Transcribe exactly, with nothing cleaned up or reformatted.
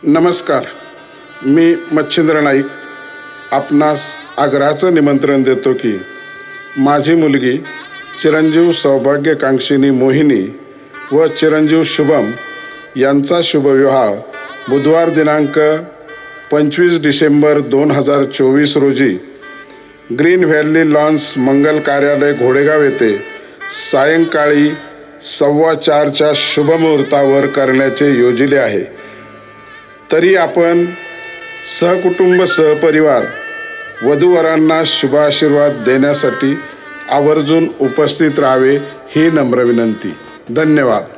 नमस्कार, मी मच्छिंद्र नाईक आपणास आग्रहाचं निमंत्रण देतो की माझी मुलगी चिरंजीव सौभाग्यकांक्षिणी मोहिनी व चिरंजीव शुभम यांचा शुभविवाह बुधवार दिनांक पंचवीस डिसेंबर दोन हजार चोवीस रोजी ग्रीन व्हॅली लॉन्स मंगल कार्यालय घोडेगाव येथे सायंकाळी सव्वा चारच्या शुभमुहूर्तावर करण्याचे योजिले आहे। तरी आपण सहकुटुंब सहपरिवार वधूवरांना शुभाशीर्वाद देण्यासाठी आवर्जून उपस्थित राहावे ही नम्र विनंती। धन्यवाद।